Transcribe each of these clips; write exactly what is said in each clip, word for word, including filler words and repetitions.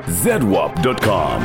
Z W A P dot com.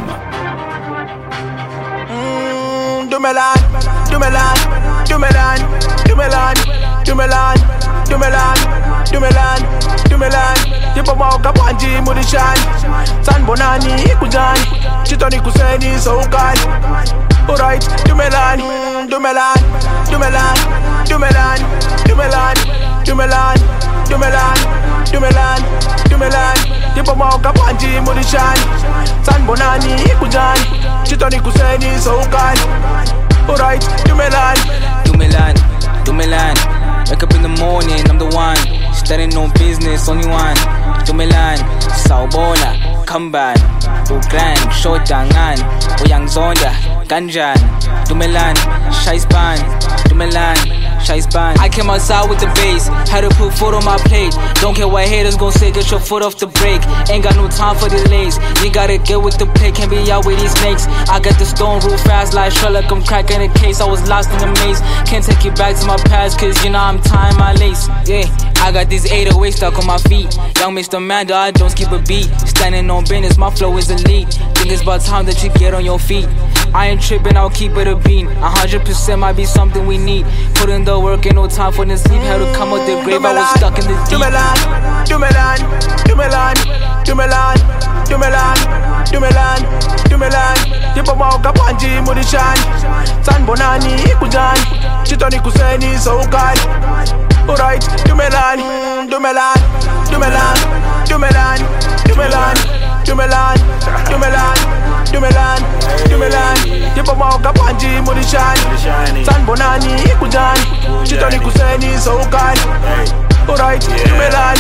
Mm, do Milan, do Milan, do Milan, do Milan, do Milan, do Milan, do Milan, do Milan. Tipo moka panji mudishan, San Bonani ikujan, Chitoni kuseni soukal. Alright, do Milan, do Milan, do Milan, do Milan, do Milan, do Milan, do Milan, do Milan, do Milan. Tipo moka panji mudishan, San Bonani ikujan, Chitoni kuseni soukal. Alright, do Milan, do Milan, do Milan. Wake up in the morning, I'm the one. Starting no business, only one. Do Milan, Sawbola, Kamban, Bukran, Shotangan, Uyang Zonda, Ganjan. Do Milan, Shaispan, do Milan. I came outside with the bass, had to put food on my plate. Don't care what haters gon' say, get your foot off the brake. Ain't got no time for delays, you gotta get with the play, can't be out with these snakes. I got the stone rule fast like Sherlock, I'm cracking a case. I was lost in the maze, can't take you back to my past, cause you know I'm tying my lace. Yeah, I got this eight oh eight stuck on my feet. Young Mister Manda, I don't skip a beat. Standing on business, my flow is elite. Think it's about time that you get on your feet. I ain't tripping, I'll keep it a bean. A hundred percent might be something we need. Put in the work, ain't no time for the sleep. Had to come out the grave, I was stuck in the deep. Do Milan, do Milan, do Milan, do Milan, do Milan, do Milan, do Milan. Tipo moka panji mudishan, San Bonani ikujan, Chitoni kuseni soukal. Alright, do Milan, do Milan, do Milan, do Milan, do Milan, do Milan, do Milan, do Milan, do Milan. Tipo moka panji mudishan, San Bonani ikujan, Chitoni kuseni soukal. Alright, do Milan.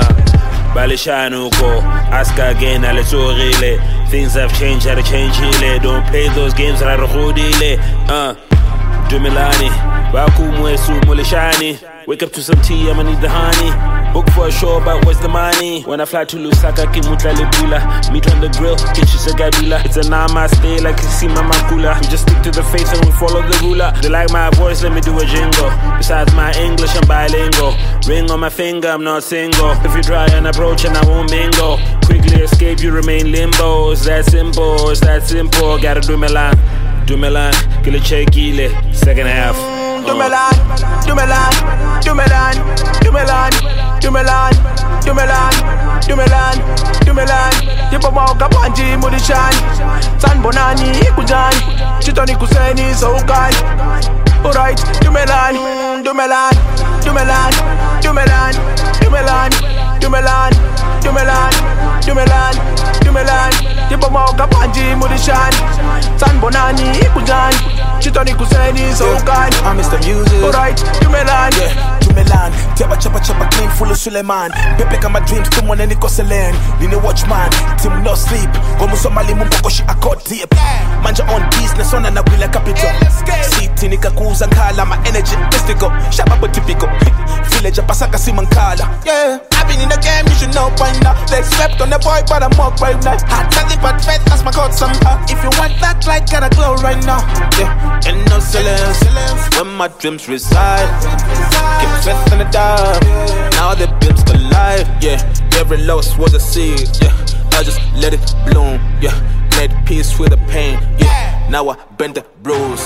Balishanuko, ask again, Aletorile. Things have changed, how to change Chile. Don't play those games, Rarohodile. Uh, do Milani, Baku Mwesu Mulishani. Wake up to some tea, I'ma need the honey. Book for a show, but what's the money? When I fly to Lusaka, Kimuta Lebula. Meet on the grill, get you Sagabula. It's a namaste like Kisima Makula. We just stick to the faith and we follow the ruler. They like my voice, let me do a jingle. Besides my English, I'm bilingual. Ring on my finger, I'm not single. If you try an approach and I won't mingle. Quickly escape, you remain limbo. It's that simple, it's that simple. Gotta do Milan, do Milan. Kill a check, second half. Do Milan, do Milan, do Milan, do Milan, do Milan, do Milan, do Milan, do Milan. Tipo moka panji mudishan, San Bonani ikujan, Chitoni kuseni soukal. Alright, do Milan, do Milan, do Milan, do Milan, do Milan, do Milan, do Milan, do Milan, do Milan. Tipo moka panji mudishan, San Bonani ikujan, Chitoni kuseni soukal. I'm Mister Music. Alright, do Milan. Yeah, do Milan. Teba chapa chapa clean full of Suleiman. Pepe kama dreams to mwana niko selen. Nini watchman, team no sleep. Gomu somali mumboko shi accord deep. Manja on business on na wila capital. City nika kuza nkala ma energy mystical. Shaba but typical. Village pasaka si mankala. Yeah, I've been in the game, you should know by now. They slept on the boy, but I'm up right now. Hot nothing but faith, that's my God somehow. If you want that light, gotta glow right now. Yeah, and no silence, where my dreams reside. Keep faith in the dark, now the beams collide. Yeah, every loss was a seed. Yeah, I just let it bloom. Yeah, made peace with the pain. Yeah, now I bend the bruise.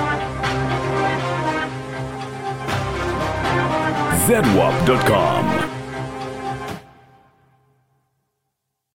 Z W A P dot com.